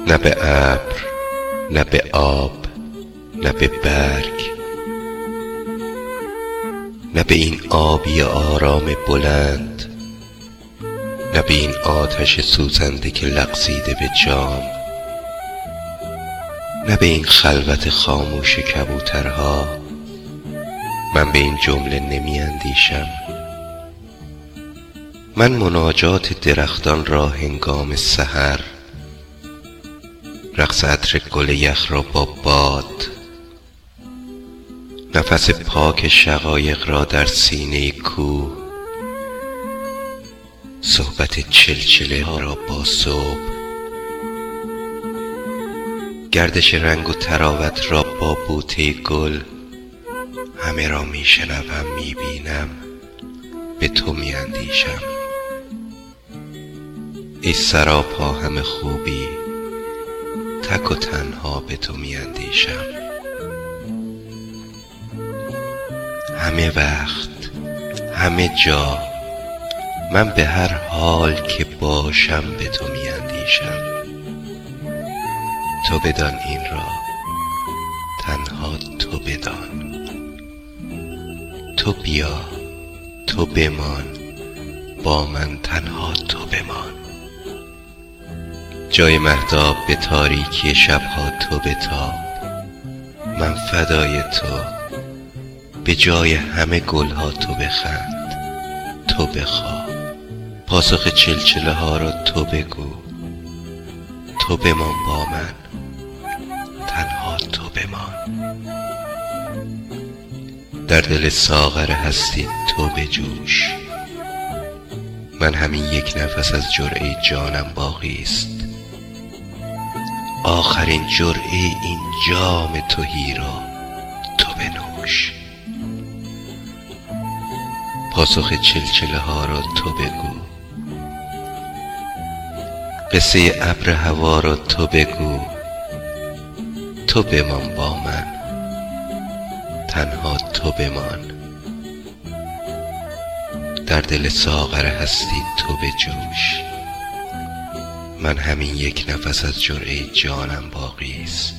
نه به ابر، نه به آب، نه به برگ، نه به این آبی آرام بلند، نه به این آتش سوزنده که لغزیده به جام، نه به این خلوت خاموش کبوترها. من به این جمله نمی اندیشم. من مناجات درختان را هنگام سحر، رقص عطر گل یخ را با باد، نفس پاک شقایق را در سینه کوه، صحبت چلچله ها را با صبح، گردش رنگ و تراوت را با بوته گل، همه را می شنوم، می بینم، به تو می اندیشم. ای سراپا همه خوبی، تک و تنها به تو می اندیشم. همه وقت، همه جا، من به هر حال که باشم به تو می اندیشم. تو بدان این را، تنها تو بدان. تو بیا، تو بمان، با من تنها تو بمان. جای مهتاب به تاریکی شبها تو بتاب، من فدای تو. به جای همه گلها تو بخند، تو بخواب. پاسخ چلچله ها را تو بگو، تو بمان با من، تنها تو بمان. در دل ساغر هستی تو بجوش، من همین یک نفس از جرعه جانم باقی است. آخرین جرعه این جام تهی را تو بنوش. پاسخ چلچله ها را تو بگو، قصه ابر هوا را تو بگو. تو بمان با من، تنها تو بمان. در دل ساغر هستی تو بجوش، من همین یک نفس از جرعه جانم باقی است.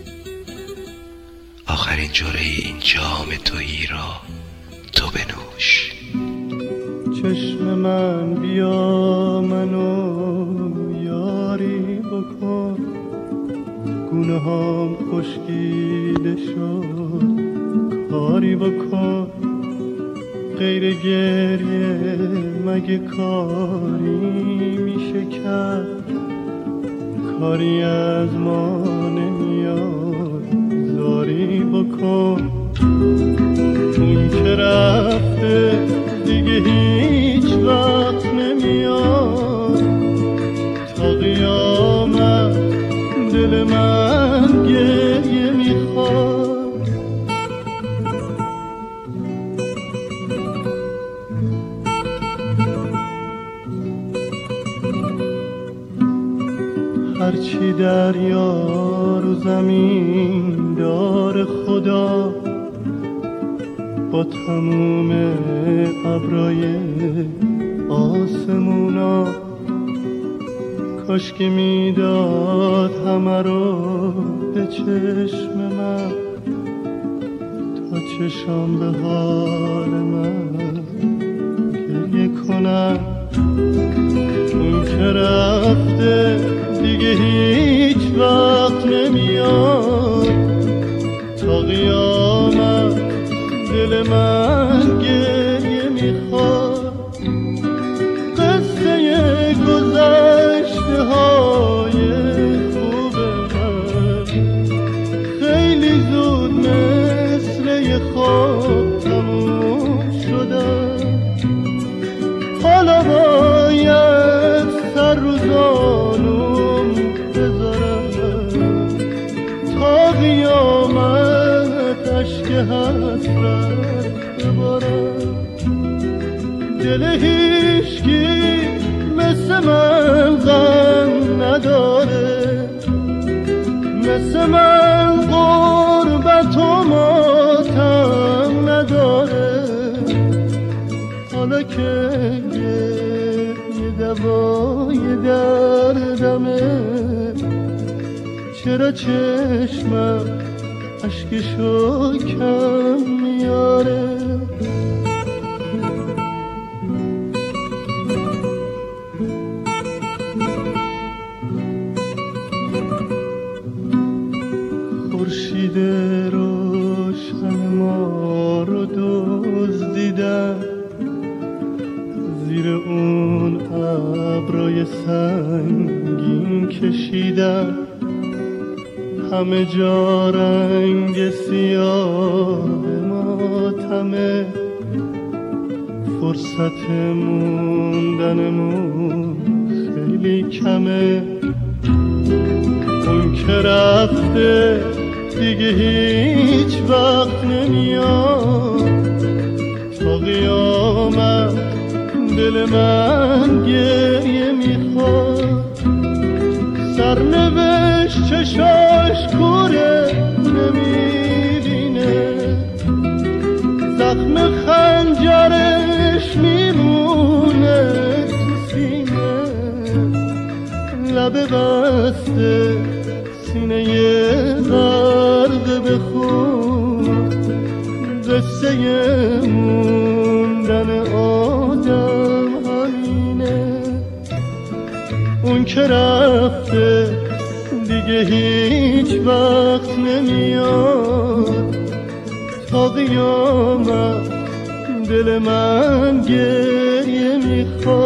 آخرین جرعه این جام تهی را تو بنوش. چشم من بیا منو یاری بکن، گونه هام خشکیده شد کاری بکن. غیر گریه مگه کاری میشه کرد؟ کاری از ما نمیاد زاری بکن. اون که رفته دیگه هیچ وقت نمیاد، تا قیامت دل من گریه میخواد. هرچی دریا رو زمین دار خدا، با تموم ابرای آسمونا، کاش که میداد همه رو به چشم من، تا چشم به حال من گریه کنم. اون که رفته دیگه هیچ وقت نمیاد، تا قیامت دل من گریه میخواد. قصه گذشته های خوب من خیلی زود مثل یه خواب تموم شدن. حالا باید سر رو زانوم بذارم، تا قیامت اشک حسرت ببارم. دل هیچکی مثل من غم نداره، مثل من غربت و ماتم نداره. حالا که یه دوای دردمه، چرا چشمم اشکشو کم میاره؟ خورشید روشن ما رو دزدیدن، زیر اون ابرای سنگین کشیدن، همه جا رنگ سیاه ماتمه، فرصت موندنمون خیلی کمه. اون که رفته دیگه هیچ وقت نمیاد، تا قیامت دل من گریه میخواد. سرنوشت چشاش کوره نمیبینه، زخم خنجرش میمونه تو سینه، لب بسته سینه غرق به خون، قصه موندن آدم همینه. اون که رفته دیگه هیچ وقت نمیاد، تا قیامت دل من گریه میخواد.